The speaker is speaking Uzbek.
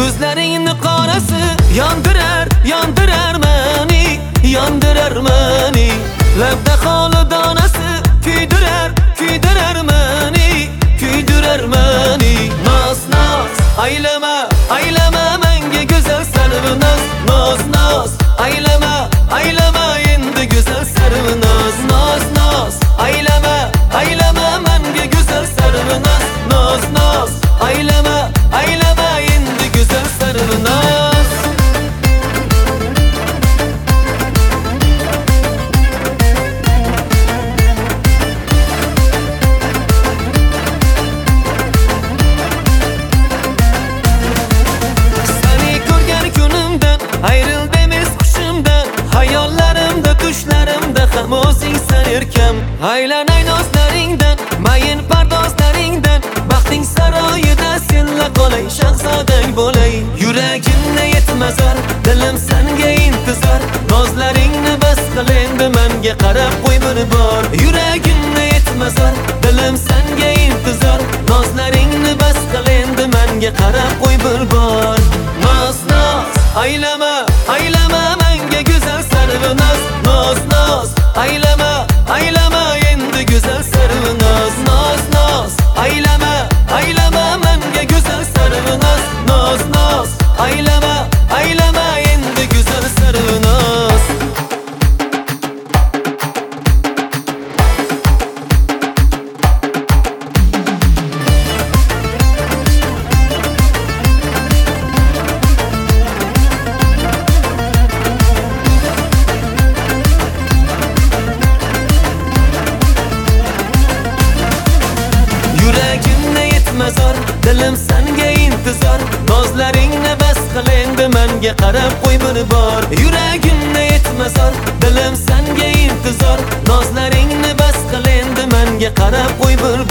Ko'zlaringni qorasi yondirar meni. Labda xoli donasi kuydirar meni. Noz aylama menga go'zal sarvinoz. Noz aylama endi go'zal sarvinoz. Noz aylama menga go'zal sarvinoz. Noz aylama endi go'zal sarvinoz. Ayrıldım kuşumdan, hayollarimda, tushlarimda ham o'zing san erkam. Aylanay nozlaringdan, mayin pardozlaringdan, baxting saroyida senla qolay, shahzodang bo'lay. Yuragimda yetmazar, dilim senga intizor. Nozlaringni bas qil endi menga qarab qo'y bir bor. Yuragimda yetmazar, dilim senga intizor. Nozlaringni bas qil endi menga qarab qo'y bir bor. Noz aylama menga go'zal sarvinoz. Noz aylama endi go'zal sarvinoz. Noz aylama menga go'zal sarvinoz. Noz aylama endi go'zal sarvinoz. Dilim senga intizor. Nozlaringni bas qil endi menga qarab qo'y bir bor. Yuragimda yetmazor, dilim senga intizor. Nozlaringni bas qil endi menga qarab qo'y bir bor.